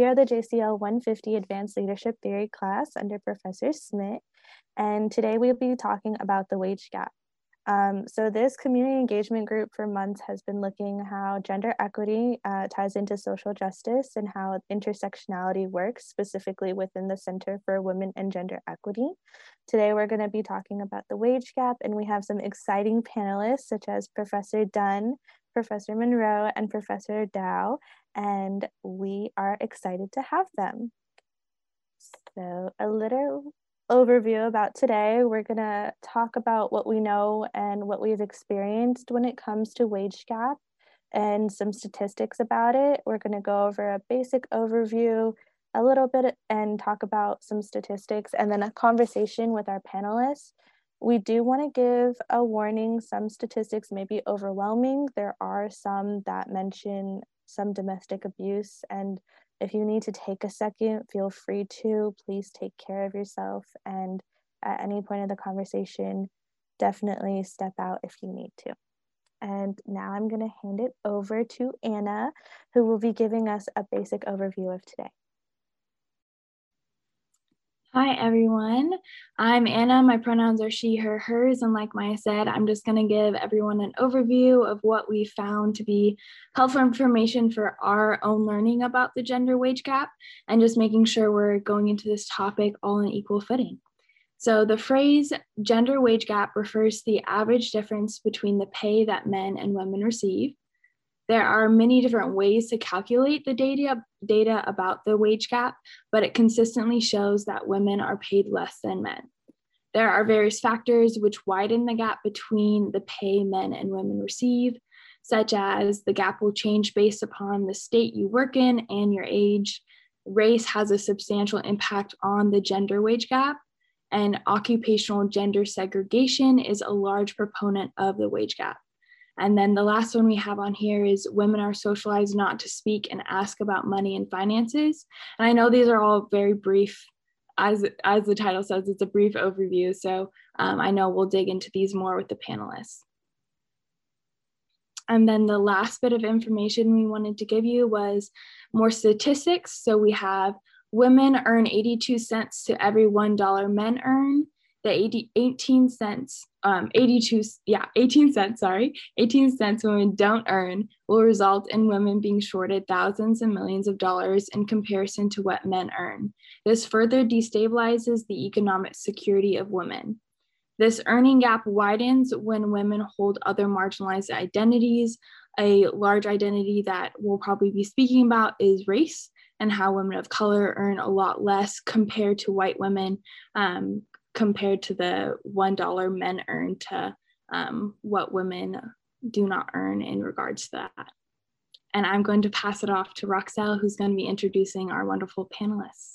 are the JCL 150 Advanced Leadership Theory class under Professor Smith, and today we'll be talking about the wage gap. So this community engagement group for months has been looking how gender equity ties into social justice and how intersectionality works specifically within the Center for Women and Gender Equity. Today we're going to be talking about the wage gap, and we have some exciting panelists such as Professor Dunn, Professor Monroe, and Professor Dow, and we are excited to have them. So a little overview about today. We're going to talk about what we know and what we've experienced when it comes to wage gap and some statistics about it. We're going to go over a basic overview a little bit and talk about some statistics, and then a conversation with our panelists. We do want to give a warning. Some statistics may be overwhelming. There are some that mention some domestic abuse, and if you need to take a second, feel free to. Please take care of yourself, and at any point of the conversation, definitely step out if you need to. And now I'm going to hand it over to Anna, who will be giving us a basic overview of today. Hi, everyone. I'm Anna. My pronouns are she, her, hers. And like Maya said, I'm just going to give everyone an overview of what we found to be helpful information for our own learning about the gender wage gap, and just making sure we're going into this topic all on equal footing. So the phrase gender wage gap refers to the average difference between the pay that men and women receive. There are many different ways to calculate the data about the wage gap, but it consistently shows that women are paid less than men. There are various factors which widen the gap between the pay men and women receive, such as the gap will change based upon the state you work in and your age. Race has a substantial impact on the gender wage gap, and occupational gender segregation is a large proponent of the wage gap. And then the last one we have on here is women are socialized not to speak and ask about money and finances. And I know these are all very brief, as the title says, it's a brief overview. So I know we'll dig into these more with the panelists. And then the last bit of information we wanted to give you was more statistics. So we have women earn 82 cents to every $1 men earn. The 18 cents women don't earn will result in women being shorted thousands and millions of dollars in comparison to what men earn. This further destabilizes the economic security of women. This earning gap widens when women hold other marginalized identities. A large identity that we'll probably be speaking about is race, and how women of color earn a lot less compared to white women, compared to the $1 men earn to what women do not earn in regards to that. And I'm going to pass it off to Roxelle, who's going to be introducing our wonderful panelists.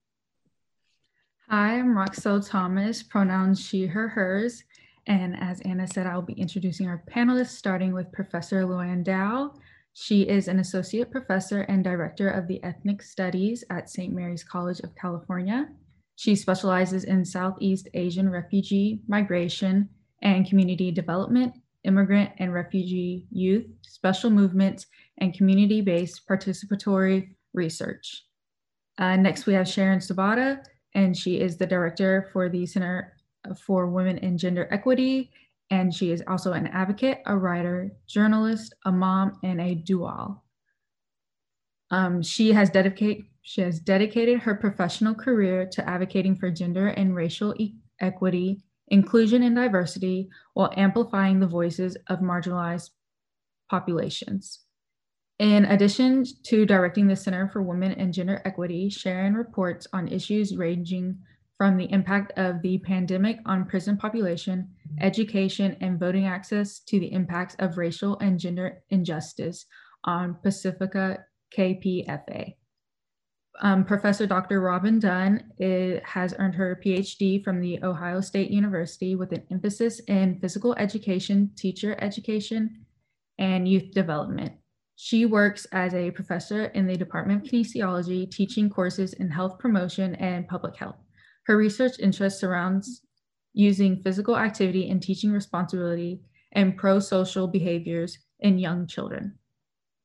Hi, I'm Roxelle Thomas, pronouns she, her, hers. And as Anna said, I'll be introducing our panelists, starting with Professor Luann Dow. She is an associate professor and director of the Ethnic Studies at St. Mary's College of California. She specializes in Southeast Asian refugee migration and community development, immigrant and refugee youth, special movements, and community-based participatory research. Next, we have Sharon Sabata, and she is the director for the Center for Women and Gender Equity, and she is also an advocate, a writer, journalist, a mom, and a dual. She has dedicated her professional career to advocating for gender and racial equity, inclusion, and diversity, while amplifying the voices of marginalized populations. In addition to directing the Center for Women and Gender Equity, Sharon reports on issues ranging from the impact of the pandemic on prison population, education, and voting access to the impacts of racial and gender injustice on Pacifica KPFA. Professor Dr. Robin Dunn has earned her PhD from the Ohio State University with an emphasis in physical education, teacher education, and youth development. She works as a professor in the Department of Kinesiology, teaching courses in health promotion and public health. Her research interest surrounds using physical activity in teaching responsibility and pro-social behaviors in young children.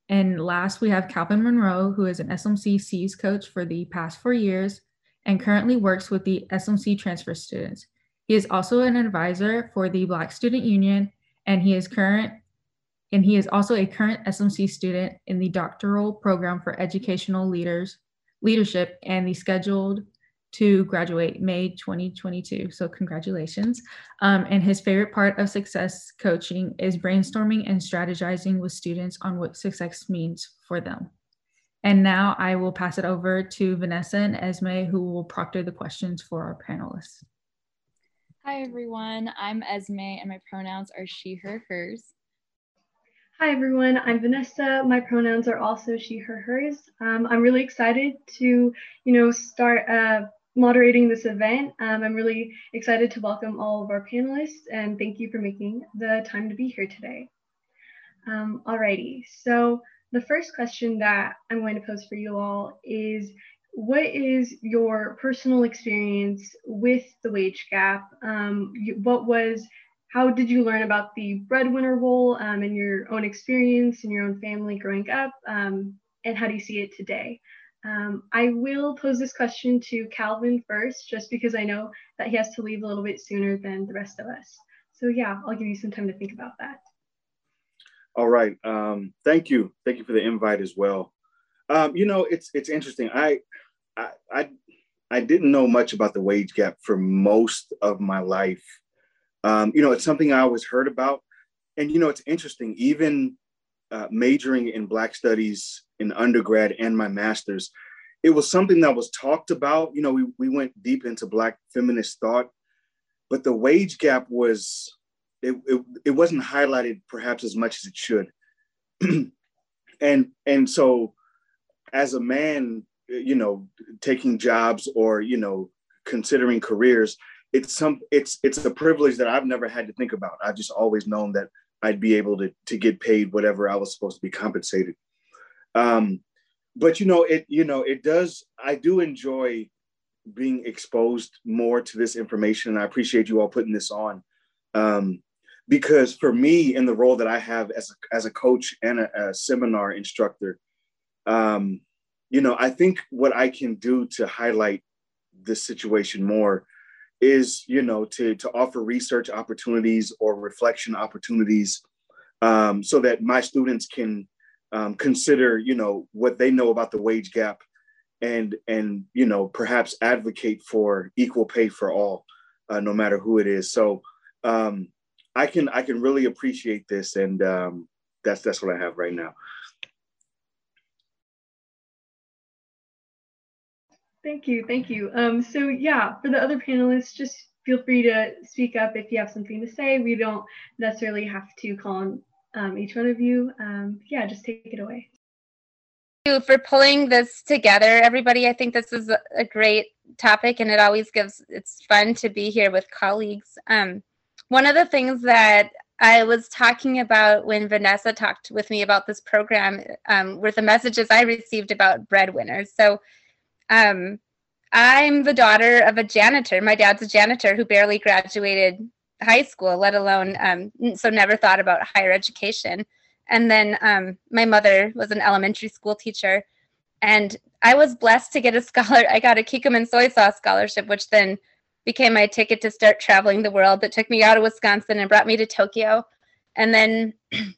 And last, we have Calvin Monroe, who is an SMC C's coach for the past 4 years and currently works with the SMC transfer students. He is also an advisor for the Black Student Union, and he is also a current SMC student in the doctoral program for educational leadership, and the scheduled to graduate May 2022. So congratulations. And his favorite part of success coaching is brainstorming and strategizing with students on what success means for them. And now I will pass it over to Vanessa and Esme, who will proctor the questions for our panelists. Hi, everyone. I'm Esme, and my pronouns are she, her, hers. Hi, everyone. I'm Vanessa. My pronouns are also she, her, hers. I'm really excited to, start moderating this event. I'm really excited to welcome all of our panelists, and thank you for making the time to be here today. Alrighty, so the first question that I'm going to pose for you all is, what is your personal experience with the wage gap? How did you learn about the breadwinner role in your own experience, in your own family growing up, and how do you see it today? I will pose this question to Calvin first, just because I know that he has to leave a little bit sooner than the rest of us. So yeah, I'll give you some time to think about that. All right. Thank you. Thank you for the invite as well. It's interesting. I didn't know much about the wage gap for most of my life. It's something I always heard about. And, it's interesting, even majoring in Black Studies in undergrad and my master's, it was something that was talked about. We went deep into Black feminist thought, but the wage gap it wasn't highlighted perhaps as much as it should. And so as a man, taking jobs or, considering careers, it's a privilege that I've never had to think about. I've just always known that I'd be able to get paid whatever I was supposed to be compensated. But it does. I do enjoy being exposed more to this information, and I appreciate you all putting this on, because for me, in the role that I have as a coach and a seminar instructor, I think what I can do to highlight this situation more is, to offer research opportunities or reflection opportunities, so that my students can consider, what they know about the wage gap and perhaps advocate for equal pay for all, no matter who it is. So I can really appreciate this, and that's what I have right now. Thank you. So yeah, for the other panelists, just feel free to speak up if you have something to say. We don't necessarily have to call on each one of you. Yeah, just take it away. Thank you for pulling this together, everybody. I think this is a great topic, and it's fun to be here with colleagues. One of the things that I was talking about when Vanessa talked with me about this program were the messages I received about breadwinners. So I'm the daughter of a janitor. My dad's a janitor who barely graduated high school, let alone, so never thought about higher education. And then my mother was an elementary school teacher, and I was blessed to get I got a Kikkoman soy sauce scholarship, which then became my ticket to start traveling the world. That took me out of Wisconsin and brought me to Tokyo. And then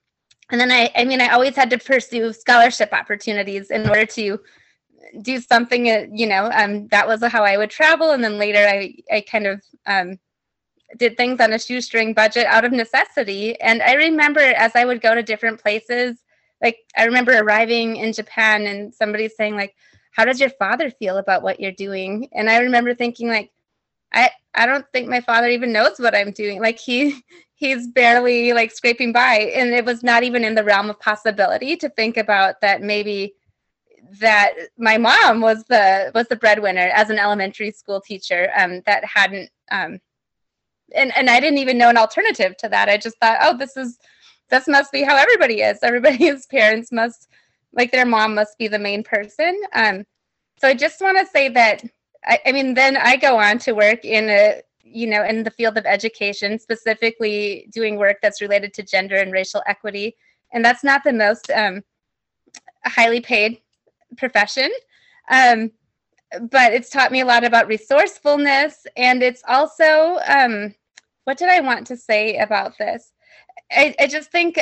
I always had to pursue scholarship opportunities in order to do something, that was how I would travel. And then later I kind of did things on a shoestring budget out of necessity. And I remember as I would go to different places, like I remember arriving in Japan and somebody saying like, how does your father feel about what you're doing? And I remember thinking like, I don't think my father even knows what I'm doing. Like he's barely like scraping by. And it was not even in the realm of possibility to think about that maybe that my mom was the breadwinner as an elementary school teacher, that hadn't, and I didn't even know an alternative to that. I just thought, oh, this must be how everybody is. Everybody's parents must, like their mom must be the main person. So I just want to say that, then I go on to work in the field of education, specifically doing work that's related to gender and racial equity. And that's not the most, a highly paid profession. But it's taught me a lot about resourcefulness. And it's also, what did I want to say about this? I just think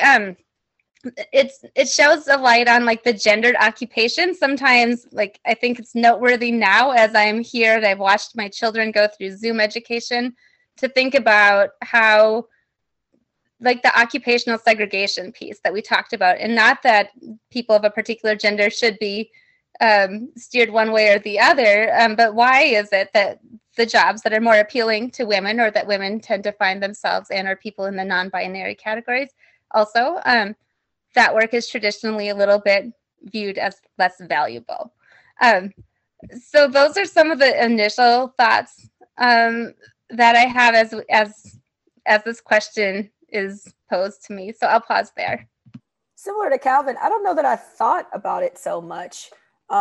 it shows a light on like the gendered occupation. Sometimes, like, I think it's noteworthy now as I'm here and I've watched my children go through Zoom education to think about how, like, the occupational segregation piece that we talked about, and not that people of a particular gender should be steered one way or the other, but why is it that the jobs that are more appealing to women, or that women tend to find themselves in, or people in the non-binary categories also, that work is traditionally a little bit viewed as less valuable. So those are some of the initial thoughts that I have as this question is posed to me. So I'll pause there. Similar to Calvin, I don't know that I thought about it so much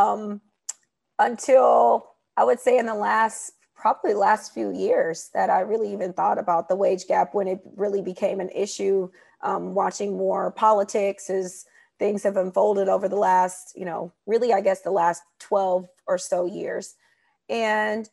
until I would say in the probably last few years that I really even thought about the wage gap, when it really became an issue, watching more politics as things have unfolded over the last, really, I guess the last 12 or so years. And,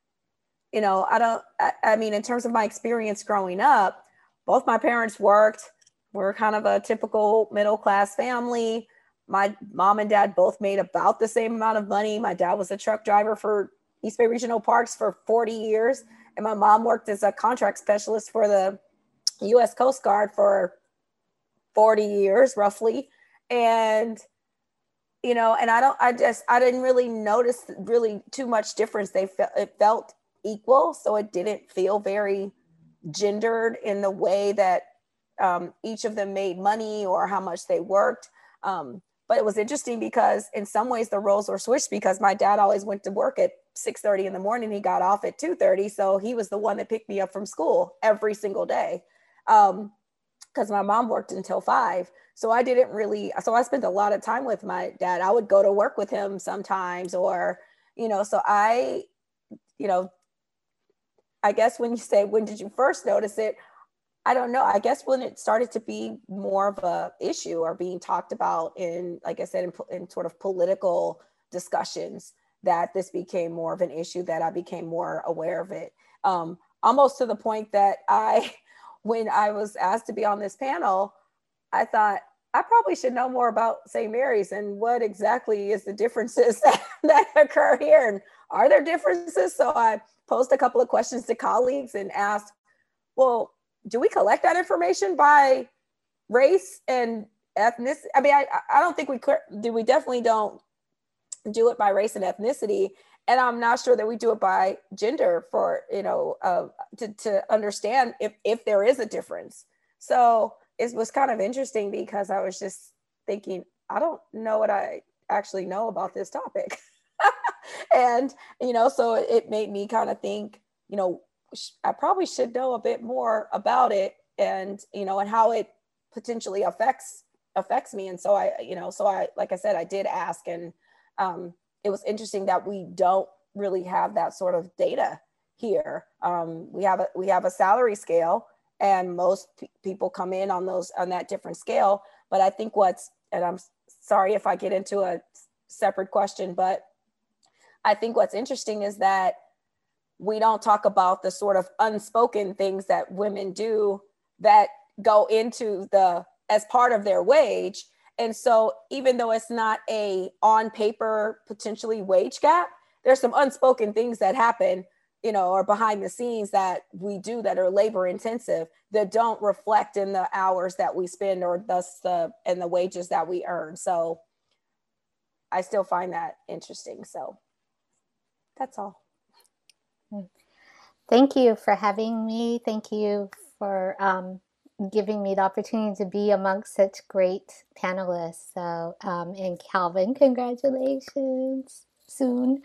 I mean, in terms of my experience growing up, both my parents worked. We're kind of a typical middle-class family. My mom and dad both made about the same amount of money. My dad was a truck driver for East Bay Regional Parks for 40 years. And my mom worked as a contract specialist for the U.S. Coast Guard for 40 years, roughly. And, and I didn't really notice really too much difference. It felt equal. So it didn't feel very gendered in the way that each of them made money or how much they worked. But it was interesting because in some ways the roles were switched, because my dad always went to work at 6:30 in the morning. He got off at 2:30. So he was the one that picked me up from school every single day. Because my mom worked until 5. So I spent a lot of time with my dad. I would go to work with him sometimes, or, so I guess when you say, when did you first notice it? I don't know. I guess when it started to be more of a issue or being talked about in, like I said, in sort of political discussions, that this became more of an issue, that I became more aware of it. Almost to the point that when I was asked to be on this panel, I thought I probably should know more about St. Mary's and what exactly is the differences that occur here. And are there differences? So I posed a couple of questions to colleagues and asked, well, do we collect that information by race and ethnicity? I mean, I don't think we could. We definitely don't do it by race and ethnicity. And I'm not sure that we do it by gender for, to understand if there is a difference. So it was kind of interesting, because I was just thinking, I don't know what I actually know about this topic. And, so it made me kind of think, I probably should know a bit more about it, and, and how it potentially affects me. And so I, like I said, I did ask, and it was interesting that we don't really have that sort of data here. We have a salary scale, and most people come in on that different scale. But I think and I'm sorry if I get into a separate question, but I think what's interesting is that we don't talk about the sort of unspoken things that women do that go into as part of their wage. And so even though it's not a on paper potentially wage gap, there's some unspoken things that happen, or behind the scenes that we do that are labor intensive, that don't reflect in the hours that we spend, or thus in the wages that we earn. So I still find that interesting. So that's all. Thank you for having me. Thank you for giving me the opportunity to be amongst such great panelists. So, and Calvin, congratulations soon.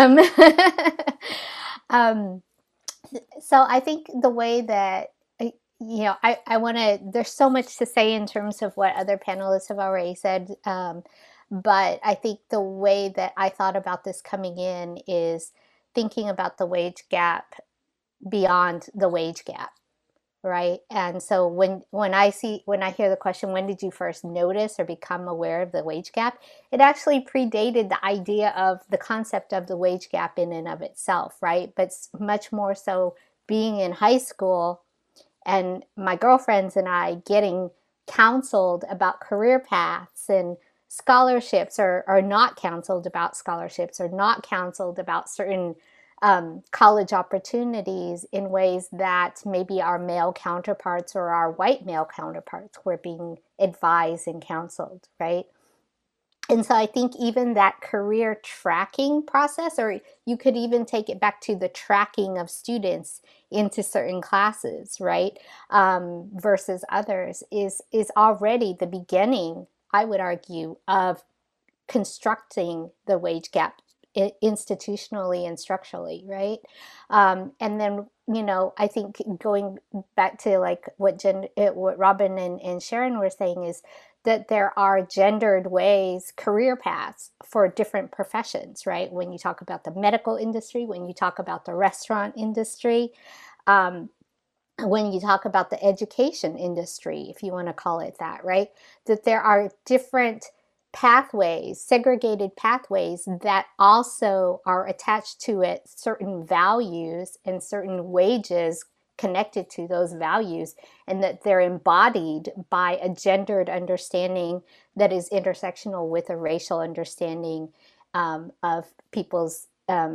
So I think the way that, I want to, there's so much to say in terms of what other panelists have already said. But I think the way that I thought about this coming in is thinking about the wage gap beyond the wage gap, right? And so when I hear the question, when did you first notice or become aware of the wage gap? It actually predated the idea of the concept of the wage gap in and of itself, right? But much more so being in high school and my girlfriends and I getting counseled about career paths and scholarships, or not counseled about scholarships, or not counseled about certain college opportunities in ways that maybe our male counterparts or our white male counterparts were being advised and counseled, right? And so I think even that career tracking process, or you could even take it back to the tracking of students into certain classes, right, versus others, is already the beginning, I would argue, of constructing the wage gap institutionally and structurally, right? And then, I think going back to like what Robin and Sharon were saying is that there are gendered ways, career paths for different professions, right? When you talk about the medical industry, when you talk about the restaurant industry, when you talk about the education industry, if you want to call it that, right? That there are different pathways, segregated pathways that also are attached to it certain values and certain wages connected to those values, and that they're embodied by a gendered understanding that is intersectional with a racial understanding of people's,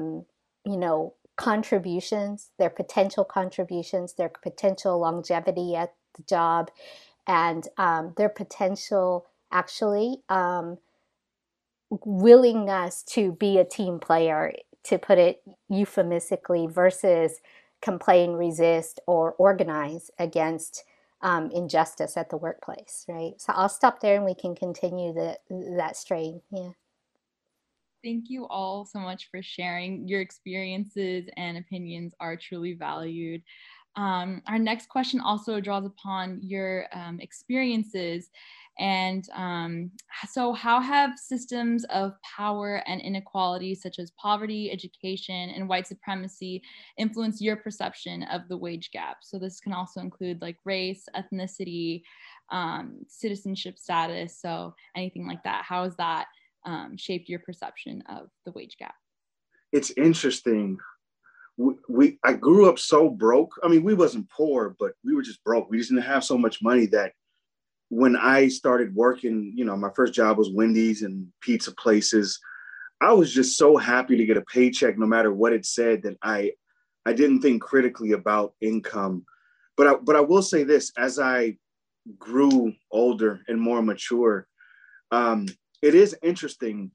contributions, their potential contributions, their potential longevity at the job, and their potential actually willingness to be a team player, to put it euphemistically, versus complain, resist, or organize against injustice at the workplace, right? So I'll stop there and we can continue that strain. Yeah. Thank you all so much for sharing. Your experiences and opinions are truly valued. Our next question also draws upon your experiences. And so how have systems of power and inequality, such as poverty, education, and white supremacy, influenced your perception of the wage gap? So this can also include like race, ethnicity, citizenship status, so anything like that. How has that shaped your perception of the wage gap? It's interesting. I grew up so broke. I mean, we wasn't poor, but we were just broke. We just didn't have so much money that when I started working, my first job was Wendy's and pizza places. I was just so happy to get a paycheck, no matter what it said, that I didn't think critically about income. But I will say this: as I grew older and more mature, it is interesting.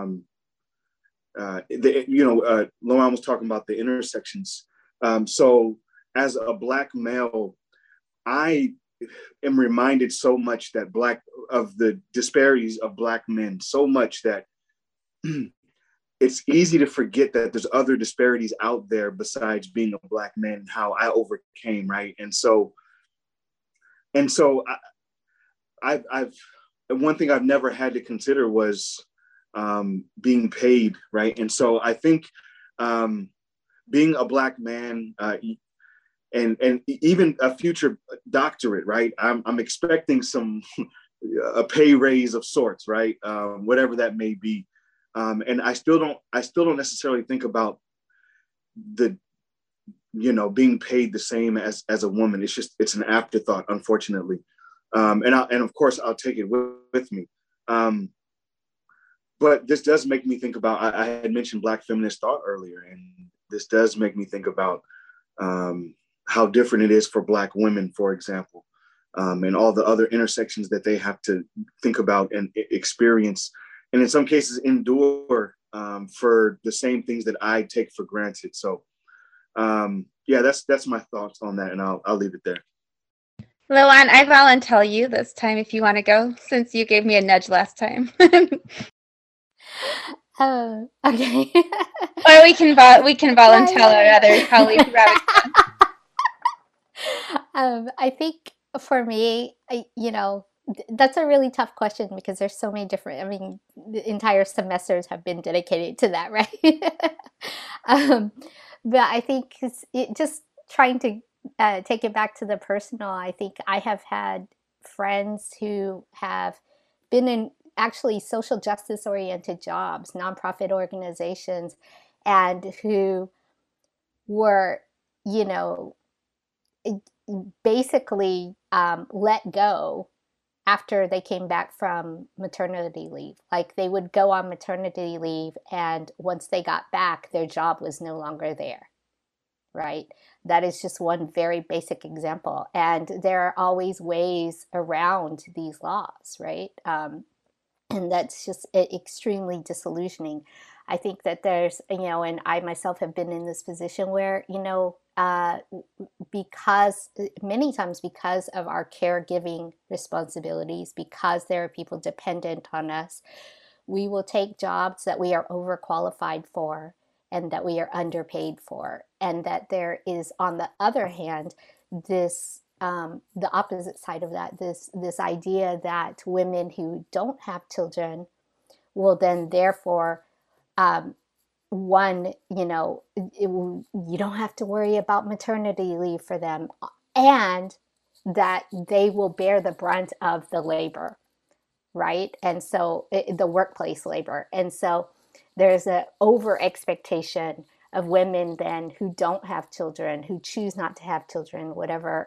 Loan was talking about the intersections. So as a Black male, I am reminded so much that of the disparities of Black men, so much that it's easy to forget that there's other disparities out there besides being a Black man, and how I overcame, right? And so I've one thing I've never had to consider was being paid, right? And so I think being a Black man, and even a future doctorate, right? I'm expecting a pay raise of sorts, right? Whatever that may be. And I still don't necessarily think about being paid the same as a woman. It's an afterthought, unfortunately. And of course I'll take it with me. But this does make me think about, I had mentioned Black feminist thought earlier, and this does make me think about how different it is for Black women, for example, and all the other intersections that they have to think about and experience, and in some cases endure for the same things that I take for granted. So that's my thoughts on that, and I'll leave it there. Loan, I volunteer you this time if you want to go, since you gave me a nudge last time. Okay. Or we can volunteer our other colleague. I think for me, that's a really tough question, because there's so many different, the entire semesters have been dedicated to that, right? But I think it just trying to take it back to the personal, I think I have had friends who have been in actually social justice oriented jobs, nonprofit organizations, and who were, you know, basically let go after they came back from maternity leave. Like they would go on maternity leave, and once they got back, their job was no longer there, right? That is just one very basic example. And there are always ways around these laws, right? And that's just extremely disillusioning. I think that there's, and I myself have been in this position where, because many times because of our caregiving responsibilities, because there are people dependent on us, we will take jobs that we are overqualified for and that we are underpaid for. And that there is, on the other hand, this the opposite side of that, this idea that women who don't have children will then therefore you don't have to worry about maternity leave for them, and that they will bear the brunt of the labor, right? And so the workplace labor. And so there's an over expectation of women then who don't have children, who choose not to have children, whatever,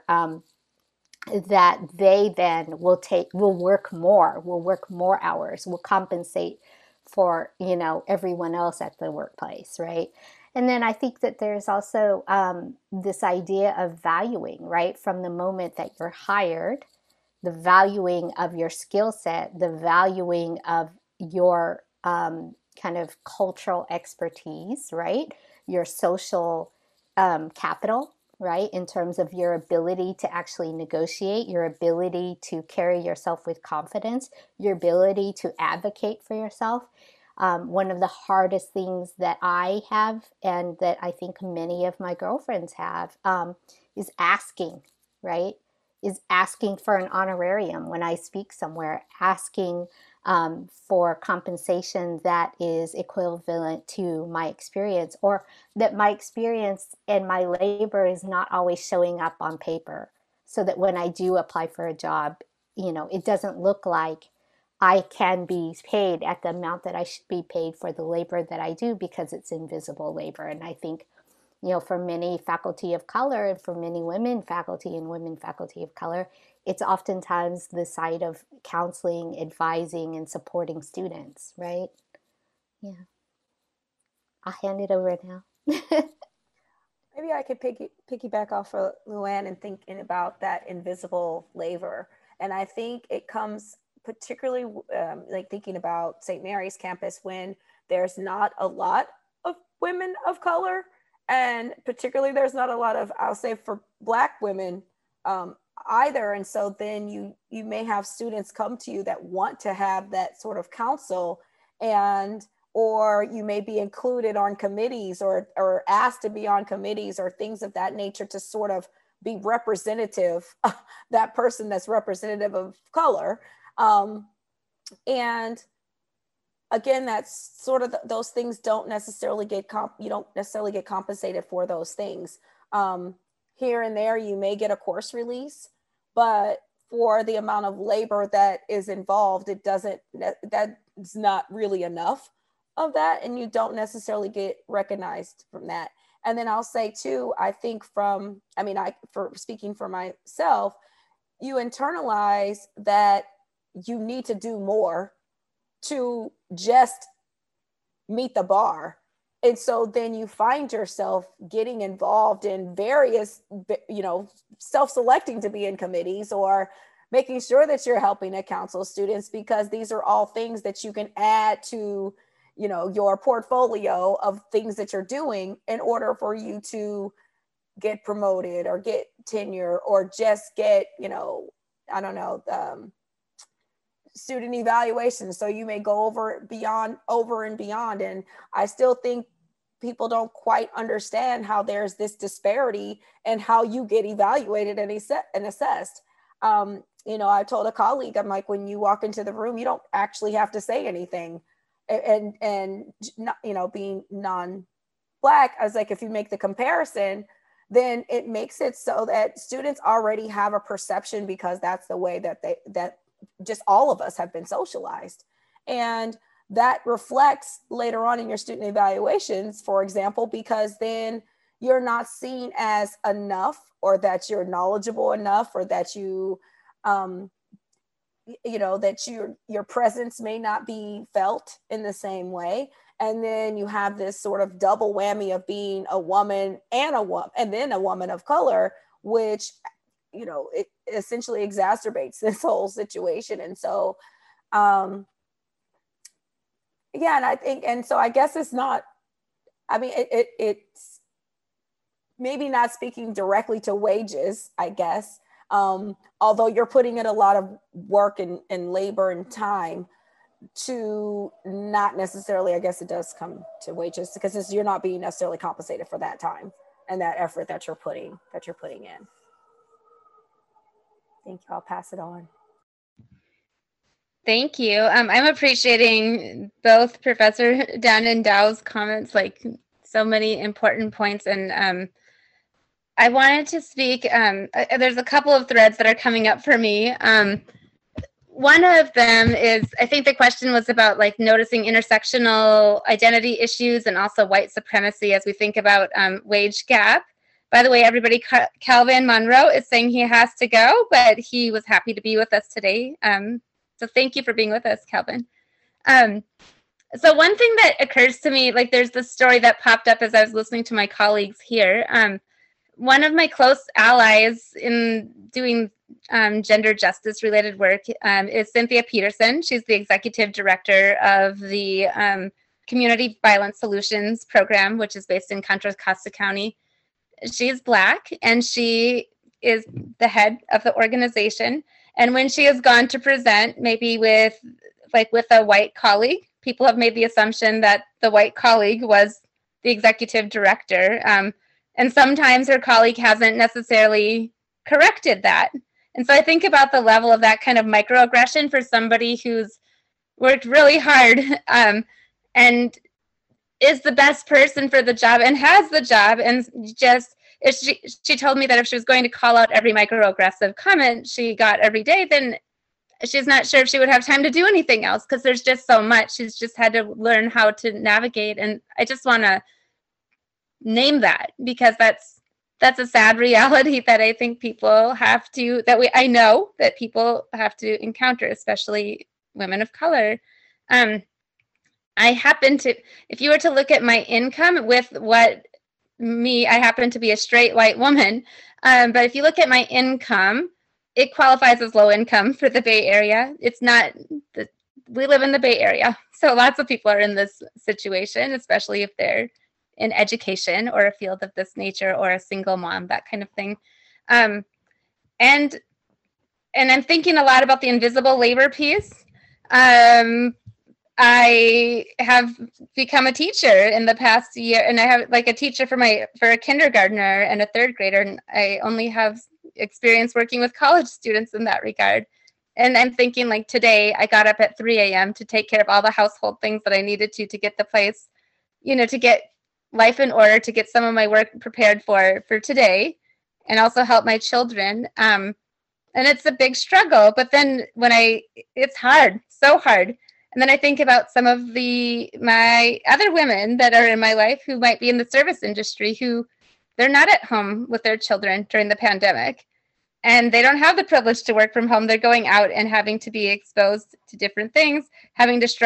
that they then will work more hours, will compensate for, everyone else at the workplace, right? And then I think that there's also this idea of valuing, right? From the moment that you're hired, the valuing of your skill set, the valuing of your kind of cultural expertise, right? Your social capital, right? In terms of your ability to actually negotiate, your ability to carry yourself with confidence, your ability to advocate for yourself. One of the hardest things that I have, and that I think many of my girlfriends have, is asking, right? Is asking for an honorarium when I speak somewhere, asking for compensation that is equivalent to my experience, or that my experience and my labor is not always showing up on paper, so that when I do apply for a job, it doesn't look like I can be paid at the amount that I should be paid for the labor that I do, because it's invisible labor. And I think, for many faculty of color, and for many women faculty and women faculty of color, it's oftentimes the side of counseling, advising, and supporting students, right? Yeah. I'll hand it over now. Maybe I could piggyback off of Luann and thinking about that invisible labor. And I think it comes particularly like thinking about St. Mary's campus, when there's not a lot of women of color, and particularly there's not a lot of, I'll say, for Black women either. And so then you may have students come to you that want to have that sort of counsel, or you may be included on committees or asked to be on committees or things of that nature to sort of be representative, that person that's representative of color. And again, that's sort of those things don't necessarily you don't necessarily get compensated for those things. Here and there, you may get a course release, but for the amount of labor that is involved, that's not really enough of that, and you don't necessarily get recognized from that. And then I'll say too, I think for speaking for myself, you internalize that you need to do more to just meet the bar. And so then you find yourself getting involved in various, self-selecting to be in committees, or making sure that you're helping to counsel students, because these are all things that you can add to, your portfolio of things that you're doing in order for you to get promoted or get tenure, or just get, student evaluation. So you may go over and beyond. And I still think people don't quite understand how there's this disparity and how you get evaluated and assessed. I told a colleague, I'm like, when you walk into the room, you don't actually have to say anything. And not, being non-Black, I was like, if you make the comparison, then it makes it so that students already have a perception, because that's the way that just all of us have been socialized. And that reflects later on in your student evaluations, for example, because then you're not seen as enough, or that you're knowledgeable enough, or that you know, that your presence may not be felt in the same way. And then you have this sort of double whammy of being a woman and then a woman of color, which, you know, it essentially exacerbates this whole situation. And so, yeah, and I think, and so I guess it's not, I mean, it's maybe not speaking directly to wages, I guess, although you're putting in a lot of work and labor and time to not necessarily, I guess it does come to wages, because you're not being necessarily compensated for that time and that effort that you're putting in. Thank you. I'll pass it on. Thank you. I'm appreciating both Professor Dunn and Dow's comments, like so many important points. And I wanted to speak, there's a couple of threads that are coming up for me. One of them is, I think the question was about like noticing intersectional identity issues and also white supremacy as we think about wage gap. By the way, everybody, Calvin Monroe is saying he has to go, but he was happy to be with us today. So thank you for being with us, Calvin. So one thing that occurs to me, like there's this story that popped up as I was listening to my colleagues here. One of my close allies in doing gender justice related work is Cynthia Peterson. She's the executive director of the Community Violence Solutions Program, which is based in Contra Costa County. She's Black, and she is the head of the organization. And when she has gone to present, maybe with a white colleague, people have made the assumption that the white colleague was the executive director. And sometimes her colleague hasn't necessarily corrected that. And so I think about the level of that kind of microaggression for somebody who's worked really hard and is the best person for the job and has the job. And just, if she told me that if she was going to call out every microaggressive comment she got every day, then she's not sure if she would have time to do anything else, because there's just so much. She's just had to learn how to navigate. And I just want to name that, because that's a sad reality that I think people have to, I know that people have to encounter, especially women of color. I happen to, if you were to look at my income with I happen to be a straight white woman, but if you look at my income, it qualifies as low income for the Bay Area. It's not, we live in the Bay Area, so lots of people are in this situation, especially if they're in education or a field of this nature, or a single mom, that kind of thing. And I'm thinking a lot about the invisible labor piece. I have become a teacher in the past year, and I have like a teacher for a kindergartner and a third grader, and I only have experience working with college students in that regard. And I'm thinking, like, today I got up at 3 a.m. to take care of all the household things that I needed to get the place, to get life in order, to get some of my work prepared for today, and also help my children. And it's a big struggle, but then it's hard, so hard. And then I think about some of my other women that are in my life who might be in the service industry, who they're not at home with their children during the pandemic, and they don't have the privilege to work from home. They're going out and having to be exposed to different things, having to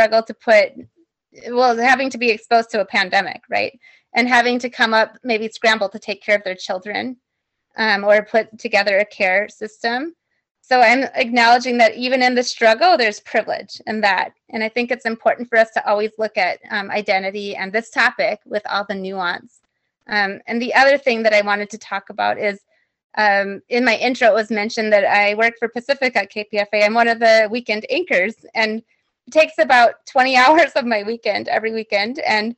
be exposed to a pandemic, right? And having to scramble to take care of their children, or put together a care system. So I'm acknowledging that even in the struggle, there's privilege in that. And I think it's important for us to always look at identity and this topic with all the nuance. And the other thing that I wanted to talk about is, in my intro, it was mentioned that I work for Pacifica at KPFA. I'm one of the weekend anchors, and it takes about 20 hours of my weekend every weekend. And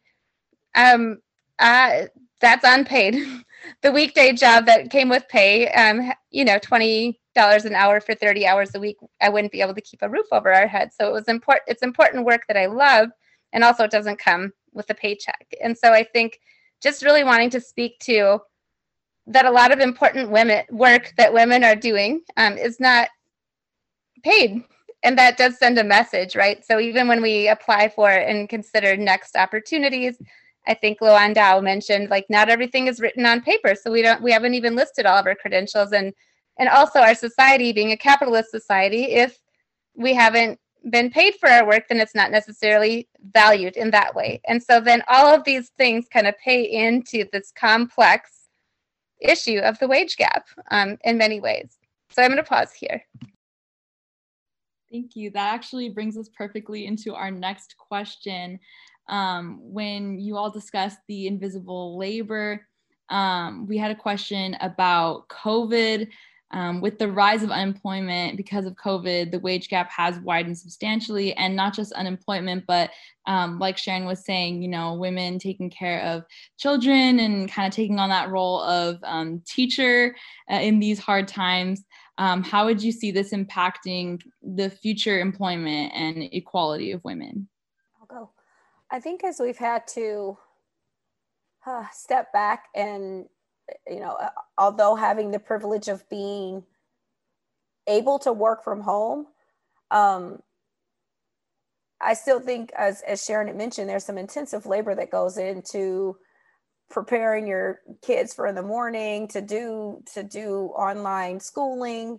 that's unpaid. The weekday job that came with pay, $20 an hour for 30 hours a week, I wouldn't be able to keep a roof over our head. So it's important work that I love, and also it doesn't come with a paycheck. And so I think just really wanting to speak to that a lot of important work that women are doing is not paid. And that does send a message, right? So even when we apply for and consider next opportunities, I think Luan Dao mentioned, like, not everything is written on paper. So we haven't even listed all of our credentials. And also our society being a capitalist society, if we haven't been paid for our work, then it's not necessarily valued in that way. And so then all of these things kind of pay into this complex issue of the wage gap in many ways. So I'm going to pause here. Thank you. That actually brings us perfectly into our next question. When you all discussed the invisible labor, we had a question about COVID. With the rise of unemployment because of COVID, the wage gap has widened substantially, and not just unemployment, but like Sharon was saying, you know, women taking care of children and kind of taking on that role of teacher in these hard times. How would you see this impacting the future employment and equality of women? I'll go. I think as we've had to step back and, you know, although having the privilege of being able to work from home, I still think, as Sharon had mentioned, there's some intensive labor that goes into preparing your kids for in the morning to do online schooling,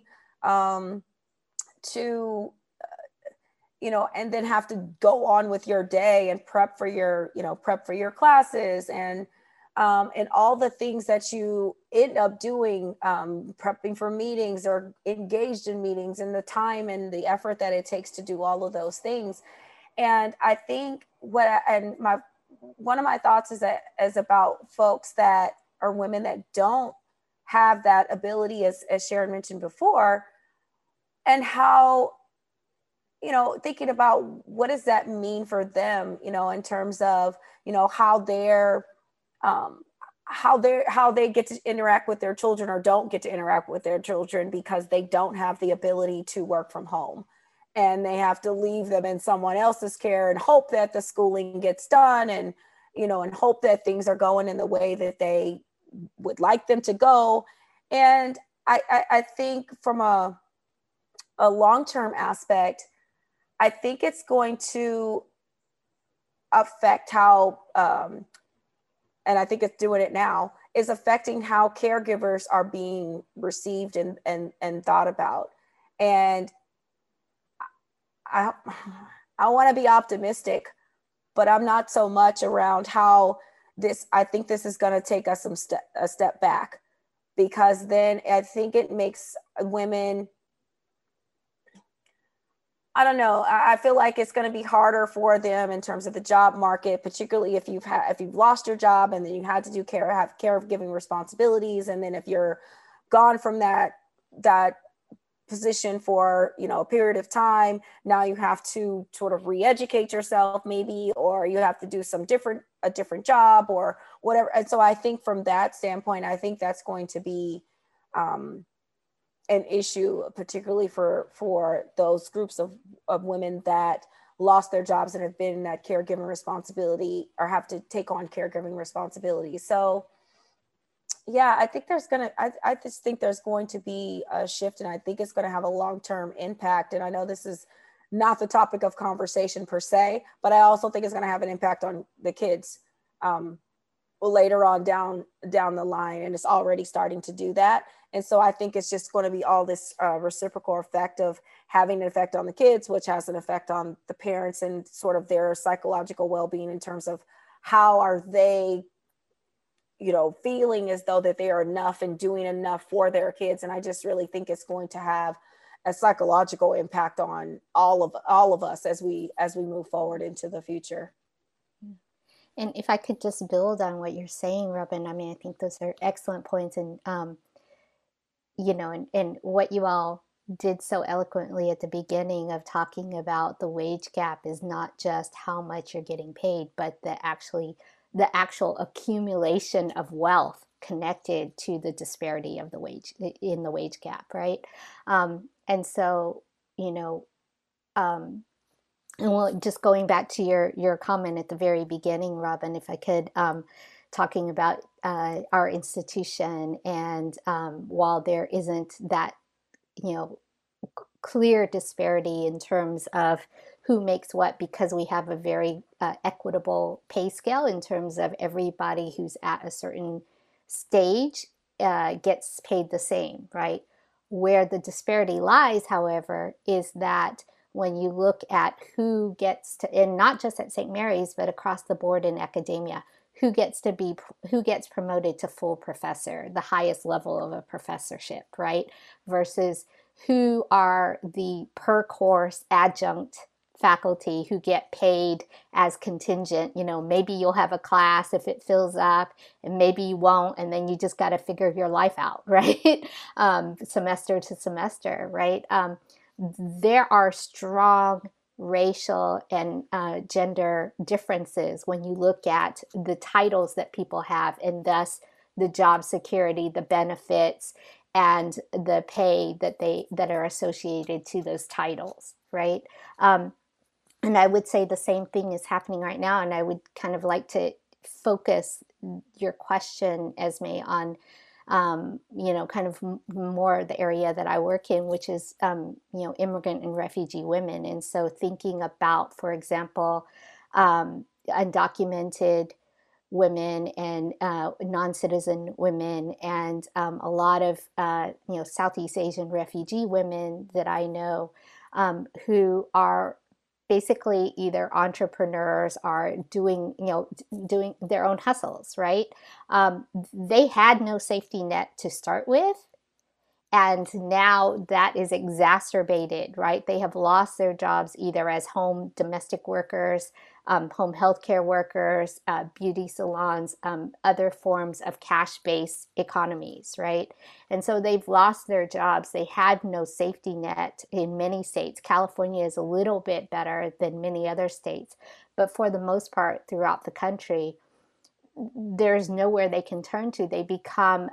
you know, and then have to go on with your day and prep for your classes and all the things that you end up doing, prepping for meetings or engaged in meetings, and the time and the effort that it takes to do all of those things. And I think one of my thoughts is about folks that are women that don't have that ability, as Sharon mentioned before, and how, you know, thinking about what does that mean for them, you know, in terms of, you know, how they get to interact with their children or don't get to interact with their children because they don't have the ability to work from home, and they have to leave them in someone else's care and hope that the schooling gets done, and, you know, and hope that things are going in the way that they would like them to go. And I think from a long-term aspect, I think it's going to affect how, and I think it's doing it now, is affecting how caregivers are being received and thought about. And I want to be optimistic, but I'm not so much around how I think this is going to take us a step back, because then I think it makes women, I don't know, I feel like it's going to be harder for them in terms of the job market, particularly if you've lost your job and then you had to have caregiving responsibilities. And then if you're gone from that position for, you know, a period of time, now you have to sort of re-educate yourself maybe, or you have to do a different job or whatever. And so I think from that standpoint, I think that's going to be an issue, particularly for those groups of women that lost their jobs and have been in that caregiving responsibility or have to take on caregiving responsibility. So yeah, I think I just think there's going to be a shift, and I think it's going to have a long-term impact. And I know this is not the topic of conversation per se, but I also think it's going to have an impact on the kids later on down the line, and it's already starting to do that. And so I think it's just going to be all this reciprocal effect of having an effect on the kids, which has an effect on the parents and sort of their psychological well-being in terms of how are they, you know, feeling as though that they are enough and doing enough for their kids. And I just really think it's going to have a psychological impact on all of us as we move forward into the future. And if I could just build on what you're saying, Robin, I mean, I think those are excellent points. And, you know, and what you all did so eloquently at the beginning of talking about the wage gap is not just how much you're getting paid, but the actual accumulation of wealth connected to the disparity of the wage gap, right? And so, you know, and well, just going back to your comment at the very beginning, Robin, if I could, talking about our institution. And while there isn't that, clear disparity in terms of who makes what, because we have a very equitable pay scale in terms of everybody who's at a certain stage gets paid the same, right? Where the disparity lies, however, is that when you look at who gets to, and not just at St. Mary's, but across the board in academia, who gets promoted to full professor, the highest level of a professorship, right? Versus who are the per course adjunct faculty who get paid as contingent. Maybe you'll have a class if it fills up, and maybe you won't, and then you just got to figure your life out, right? Semester to semester, right? There are strong racial and gender differences when you look at the titles that people have, and thus the job security, the benefits, and the pay that are associated to those titles, right? And I would say the same thing is happening right now. And I would kind of like to focus your question, Esme, on, kind of more the area that I work in, which is, immigrant and refugee women. And so thinking about, for example, undocumented women and non-citizen women, and a lot of, Southeast Asian refugee women that I know who are basically either entrepreneurs are doing their own hustles, right? They had no safety net to start with. And now that is exacerbated, right? They have lost their jobs either as home domestic workers, home healthcare workers, beauty salons, other forms of cash-based economies, right? And so they've lost their jobs. They had no safety net in many states. California is a little bit better than many other states, but for the most part throughout the country, there's nowhere they can turn to. They become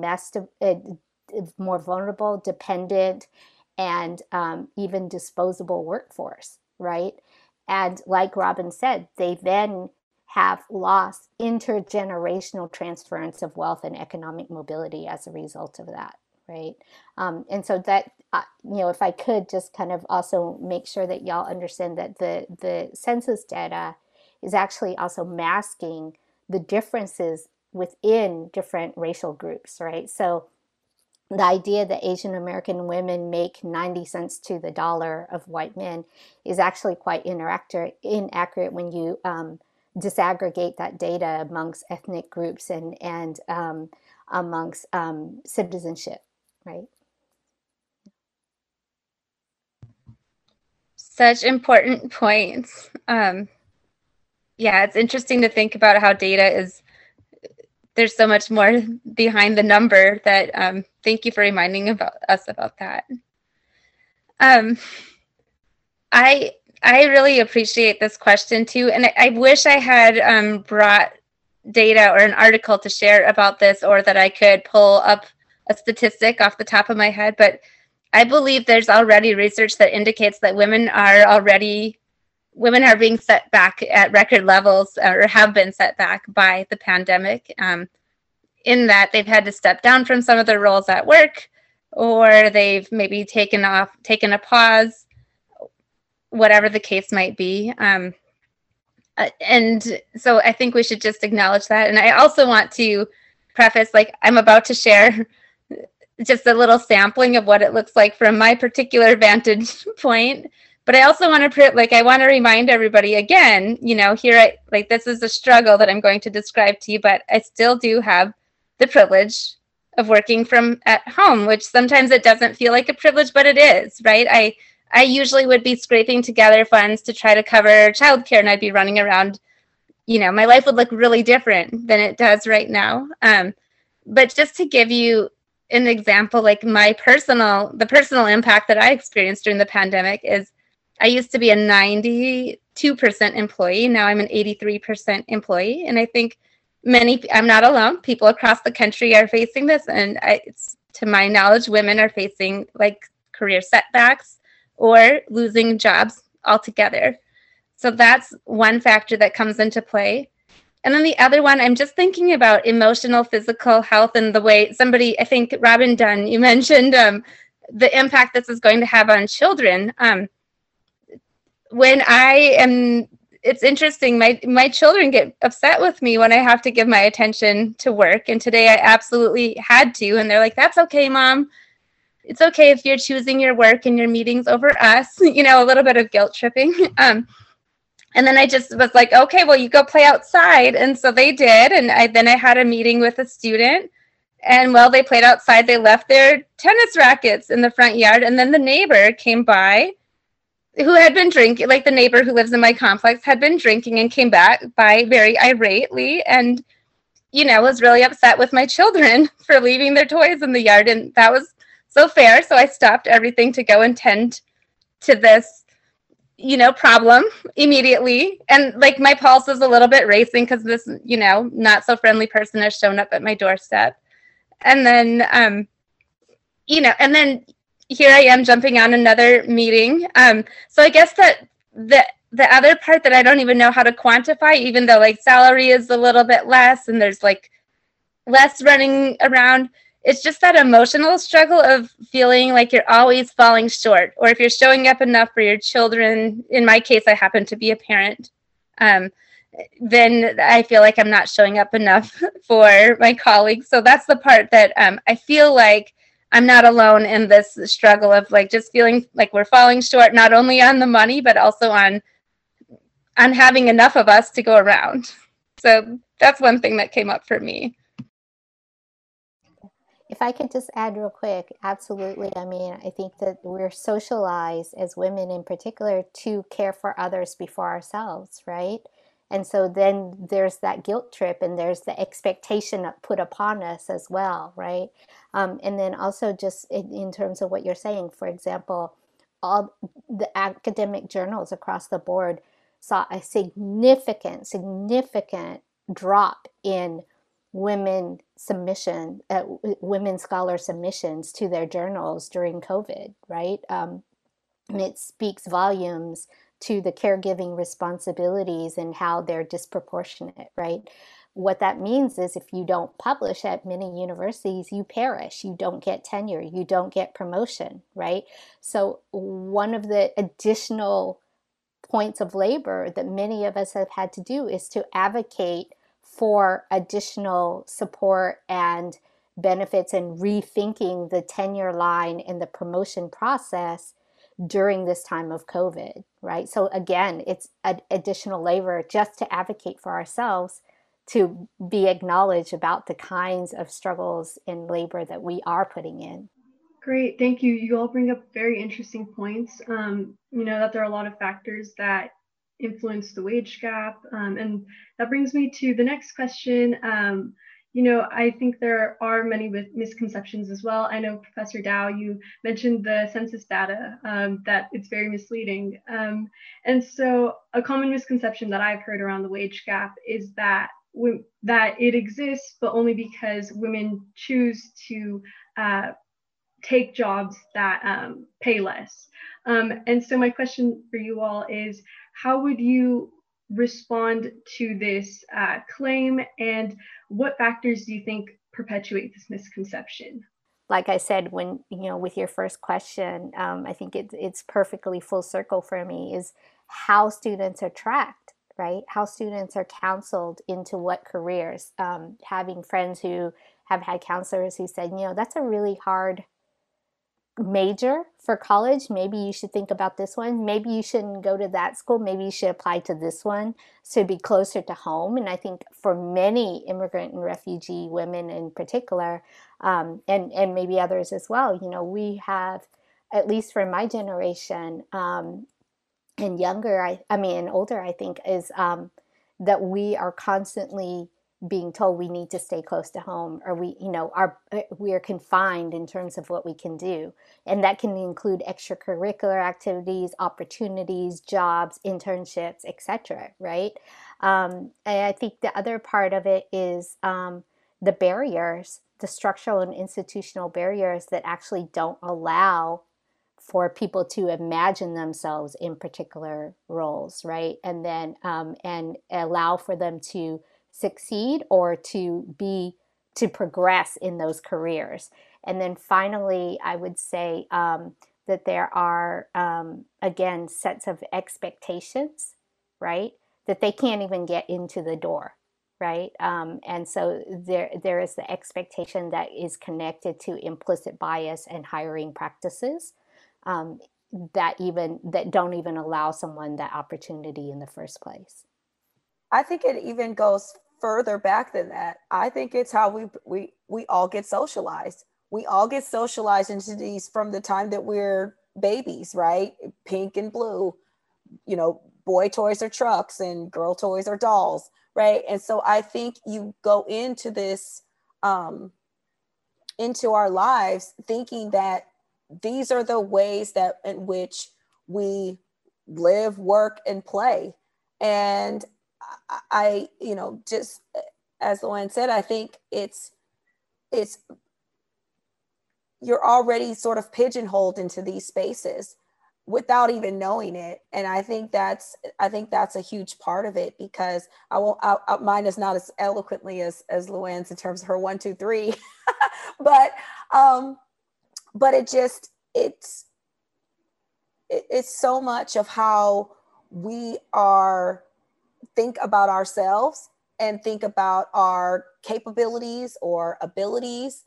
more vulnerable, dependent, and even disposable workforce, right? And like Robin said, they then have lost intergenerational transference of wealth and economic mobility as a result of that, right? And so that, if I could just kind of also make sure that y'all understand that the census data is actually also masking the differences within different racial groups, right? So the idea that Asian American women make 90 cents to the dollar of white men is actually quite inaccurate when you disaggregate that data amongst ethnic groups and amongst citizenship, right? Such important points. Yeah, it's interesting to think about how data is, there's so much more behind the number that, thank you for reminding us about that. I really appreciate this question too. And I wish I had brought data or an article to share about this, or that I could pull up a statistic off the top of my head. But I believe there's already research that indicates that women are being set back at record levels, or have been set back by the pandemic, in that they've had to step down from some of their roles at work, or they've maybe taken a pause, whatever the case might be. And so I think we should just acknowledge that. And I also want to preface, like, I'm about to share just a little sampling of what it looks like from my particular vantage point. But I also want to I want to remind everybody again, this is a struggle that I'm going to describe to you, but I still do have the privilege of working from at home, which sometimes it doesn't feel like a privilege, but it is, right? I usually would be scraping together funds to try to cover childcare, and I'd be running around, my life would look really different than it does right now. But just to give you an example, like the personal impact that I experienced during the pandemic is, I used to be a 92% employee. Now I'm an 83% employee. And I think I'm not alone. People across the country are facing this. And to my knowledge, women are facing career setbacks or losing jobs altogether. So that's one factor that comes into play. And then the other one, I'm just thinking about emotional, physical health and the way somebody, I think Robin Dunn, you mentioned the impact this is going to have on children. When I am, it's interesting, my children get upset with me when I have to give my attention to work. And today I absolutely had to. And they're like, that's okay, Mom. It's okay if you're choosing your work and your meetings over us, you know, a little bit of guilt tripping. And then I just was like, okay, well, you go play outside. And so they did. And then I had a meeting with a student. And while they played outside, they left their tennis rackets in the front yard. And then the neighbor came by who had been drinking, like the neighbor who lives in my complex had been drinking and came back by very irately and, you know, was really upset with my children for leaving their toys in the yard. And that was so fair. So I stopped everything to go and tend to this, you know, problem immediately. And like my pulse is a little bit racing because this, you know, not so friendly person has shown up at my doorstep. And then, you know, and then here I am jumping on another meeting. So I guess that the other part that I don't even know how to quantify, even though like salary is a little bit less and there's like less running around, it's just that emotional struggle of feeling like you're always falling short, or if you're showing up enough for your children, in my case, I happen to be a parent, then I feel like I'm not showing up enough for my colleagues. So that's the part that I feel like I'm not alone in this struggle of like just feeling like we're falling short, not only on the money, but also on having enough of us to go around. So that's one thing that came up for me. If I could just add real quick, absolutely. I mean, I think that we're socialized as women in particular to care for others before ourselves, right? And so then there's that guilt trip and there's the expectation put upon us as well, right? And then also just in terms of what you're saying, for example, all the academic journals across the board saw a significant drop in women scholar submissions to their journals during COVID, right? And it speaks volumes to the caregiving responsibilities and how they're disproportionate, right? What that means is if you don't publish at many universities, you perish, you don't get tenure, you don't get promotion, right? So one of the additional points of labor that many of us have had to do is to advocate for additional support and benefits and rethinking the tenure line and the promotion process during this time of COVID, right? So again, it's additional labor just to advocate for ourselves, to be acknowledged about the kinds of struggles in labor that we are putting in. Great, thank you. You all bring up very interesting points. You know, that there are a lot of factors that influence the wage gap. And that brings me to the next question. You know, I think there are many misconceptions as well. I know, Professor Dow, you mentioned the census data, that it's very misleading. And so a common misconception that I've heard around the wage gap is that it exists, but only because women choose to take jobs that pay less. And so my question for you all is, how would you respond to this claim, and what factors do you think perpetuate this misconception? Like I said, when, you know, with your first question, I think it's perfectly full circle for me, is how students are tracked, right? How students are counseled into what careers. Having friends who have had counselors who said, you know, that's a really hard major for college. Maybe you should think about this one. Maybe you shouldn't go to that school. Maybe you should apply to this one to be closer to home. And I think for many immigrant and refugee women in particular, and maybe others as well, you know, we have, at least for my generation, and younger, I mean, and older, I think, is that we are constantly being told we need to stay close to home, or we are confined in terms of what we can do. And that can include extracurricular activities, opportunities, jobs, internships, etc. right? And I think the other part of it is the barriers, the structural and institutional barriers that actually don't allow for people to imagine themselves in particular roles, right? And then and allow for them to succeed or to progress in those careers. And then finally, I would say that there are, again, sets of expectations, right? That they can't even get into the door, right? And so there is the expectation that is connected to implicit bias and hiring practices that don't even allow someone that opportunity in the first place. I think it even goes further back than that. I think it's how we all get socialized. We all get socialized into these from the time that we're babies, right? Pink and blue, you know, boy toys are trucks and girl toys are dolls, right? And so I think you go into this, into our lives thinking that these are the ways that in which we live, work, and play. And I, you know, just as Luann said, I think it's you're already sort of pigeonholed into these spaces without even knowing it. And I think that's a huge part of it, because mine is not as eloquently as Luann's in terms of her 1, 2, 3, but it's so much of how we think about ourselves and think about our capabilities or abilities.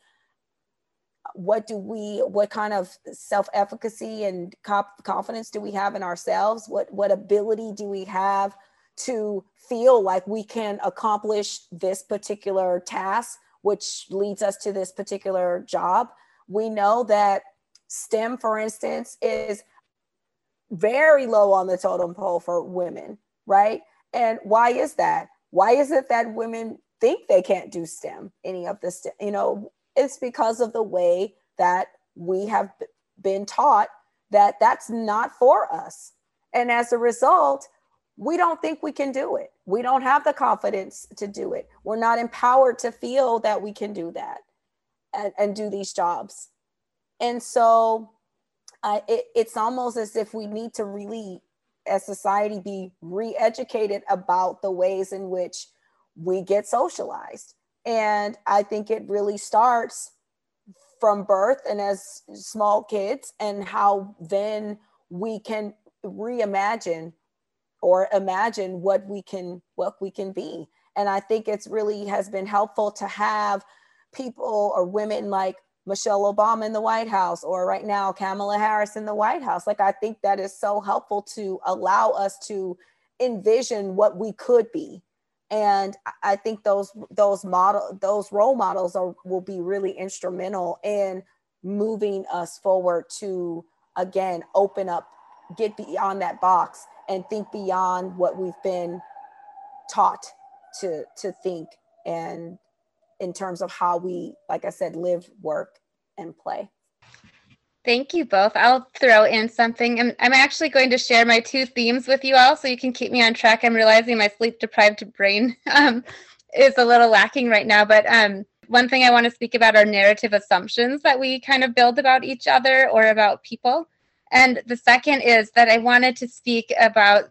What kind of self-efficacy and confidence do we have in ourselves? What ability do we have to feel like we can accomplish this particular task, which leads us to this particular job? We know that STEM, for instance, is very low on the totem pole for women, right? And why is that? Why is it that women think they can't do STEM, any of this? You know, it's because of the way that we have been taught that that's not for us. And as a result, we don't think we can do it. We don't have the confidence to do it. We're not empowered to feel that we can do that and do these jobs. And so it's almost as if we need to really, as society, be re-educated about the ways in which we get socialized. And I think it really starts from birth and as small kids, and how then we can reimagine or imagine what we can be. And I think it's really has been helpful to have people or women like Michelle Obama in the White House, or right now Kamala Harris in the White House. Like, I think that is so helpful to allow us to envision what we could be. And I think those role models will be really instrumental in moving us forward to, again, open up, get beyond that box and think beyond what we've been taught to think, and in terms of how we, like I said, live, work, and play. Thank you both. I'll throw in something. I'm actually going to share my 2 themes with you all so you can keep me on track. I'm realizing my sleep-deprived brain is a little lacking right now. But one thing I want to speak about are narrative assumptions that we kind of build about each other or about people. And the second is that I wanted to speak about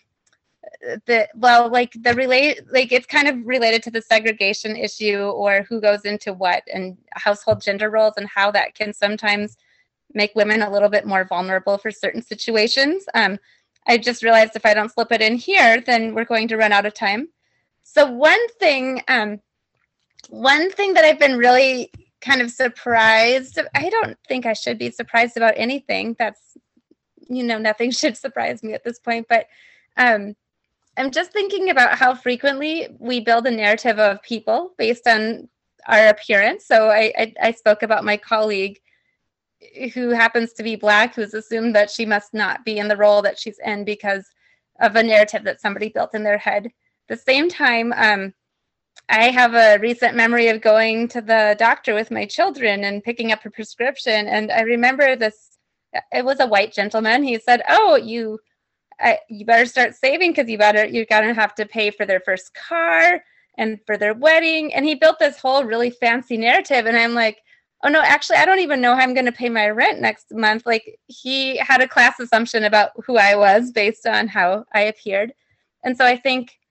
it's kind of related to the segregation issue, or who goes into what, and household gender roles, and how that can sometimes make women a little bit more vulnerable for certain situations. I just realized if I don't slip it in here, then we're going to run out of time. So one thing that I've been really kind of surprised, I don't think I should be surprised about anything. That's, nothing should surprise me at this point, but I'm just thinking about how frequently we build a narrative of people based on our appearance. So I spoke about my colleague who happens to be Black, who's assumed that she must not be in the role that she's in because of a narrative that somebody built in their head. At the same time, I have a recent memory of going to the doctor with my children and picking up a prescription. And I remember this, it was a white gentleman. He said, "Oh, you better start saving because you're gonna have to pay for their first car and for their wedding." And he built this whole really fancy narrative. And I'm like, oh no, actually, I don't even know how I'm going to pay my rent next month. Like, he had a class assumption about who I was based on how I appeared. And so I think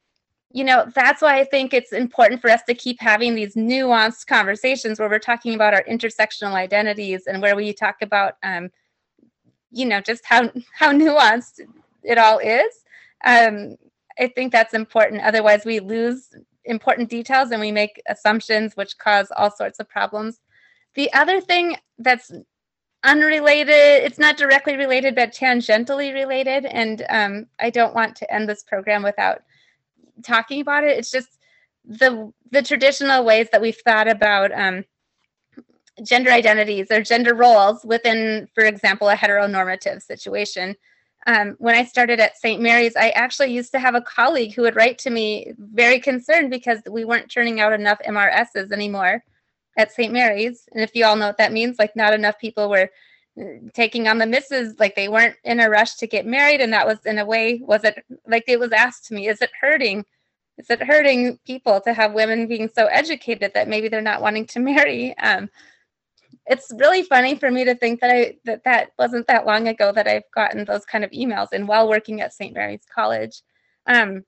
you know, that's why I think it's important for us to keep having these nuanced conversations where we're talking about our intersectional identities and where we talk about, you know, just how nuanced it all is. I think that's important. Otherwise, we lose important details and we make assumptions which cause all sorts of problems. The other thing that's unrelated, it's not directly related, but tangentially related, and I don't want to end this program without talking about it. It's just the traditional ways that we've thought about gender identities or gender roles within, for example, a heteronormative situation. When I started at St. Mary's, I actually used to have a colleague who would write to me very concerned because we weren't turning out enough MRSs anymore at St. Mary's. And if you all know what that means, like not enough people were taking on the misses, like they weren't in a rush to get married. And that was, in a way, was it, like it was asked to me, is it hurting? Is it hurting people to have women being so educated that maybe they're not wanting to marry? It's really funny for me to think that that wasn't that long ago that I've gotten those kind of emails, and while working at St. Mary's College. And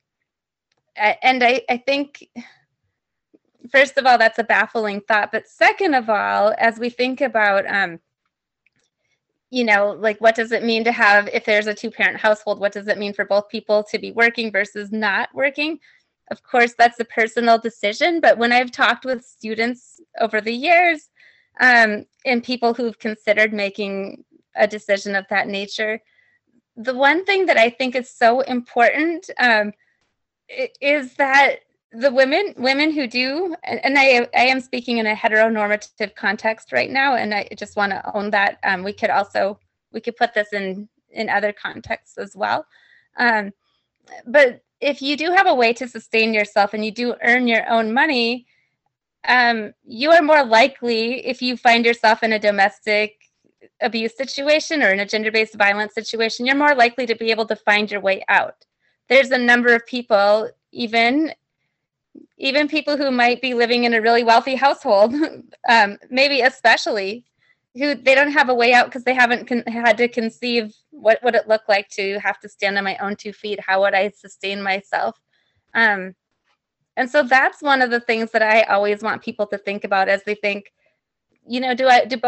I think, first of all, that's a baffling thought. But second of all, as we think about, you know, like what does it mean to have, if there's a two-parent household, what does it mean for both people to be working versus not working? Of course, that's a personal decision. But when I've talked with students over the years, and people who've considered making a decision of that nature, the one thing that I think is so important is that the women who do, and I am speaking in a heteronormative context right now, and I just want to own that. We could put this in other contexts as well. But if you do have a way to sustain yourself and you do earn your own money, you are more likely, if you find yourself in a domestic abuse situation or in a gender-based violence situation, you're more likely to be able to find your way out. There's a number of people, even people who might be living in a really wealthy household, maybe especially, who they don't have a way out because they haven't had to conceive what would it look like to have to stand on my own 2 feet. How would I sustain myself? And so that's one of the things that I always want people to think about as they think, you know, do I need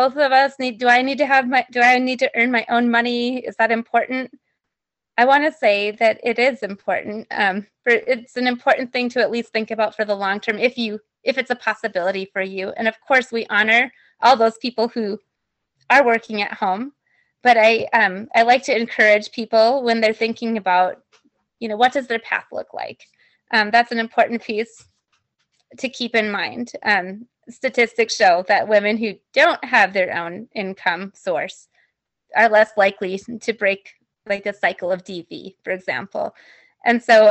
to earn my own money? Is that important? I want to say that it is important. It's an important thing to at least think about for the long term, if it's a possibility for you. And of course, we honor all those people who are working at home. But I like to encourage people when they're thinking about, you know, what does their path look like? That's an important piece to keep in mind. Statistics show that women who don't have their own income source are less likely to break like a cycle of DV, for example. And so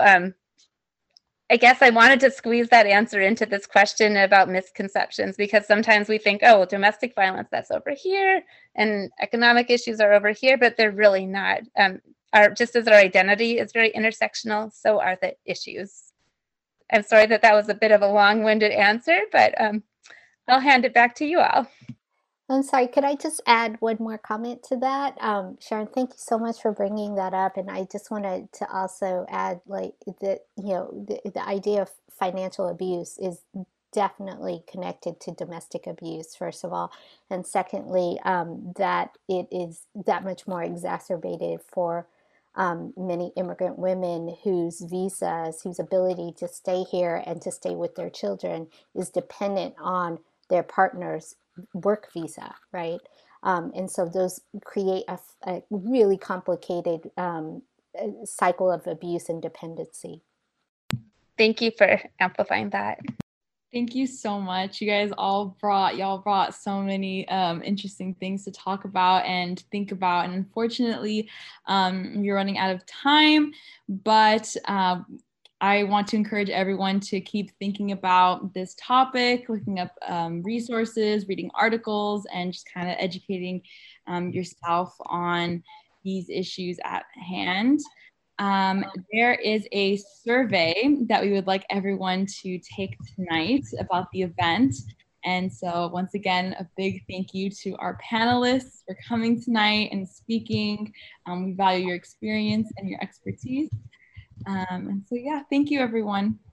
I guess I wanted to squeeze that answer into this question about misconceptions, because sometimes we think, oh, well, domestic violence, that's over here, and economic issues are over here, but they're really not. Just as our identity is very intersectional, so are the issues. I'm sorry that was a bit of a long-winded answer, but I'll hand it back to you all. I'm sorry, could I just add one more comment to that? Sharon, thank you so much for bringing that up. And I just wanted to also add, like, that, you know, the idea of financial abuse is definitely connected to domestic abuse, first of all. And secondly, that it is that much more exacerbated for many immigrant women whose ability to stay here and to stay with their children is dependent on their partner's work visa, right? And so those create a really complicated cycle of abuse and dependency. Thank you for amplifying that. Thank you so much. You guys all brought so many interesting things to talk about and think about. And unfortunately, we're running out of time, but I want to encourage everyone to keep thinking about this topic, looking up resources, reading articles, and just kind of educating yourself on these issues at hand. There is a survey that we would like everyone to take tonight about the event. And so once again, a big thank you to our panelists for coming tonight and speaking. We value your experience and your expertise. And so, yeah, thank you, everyone.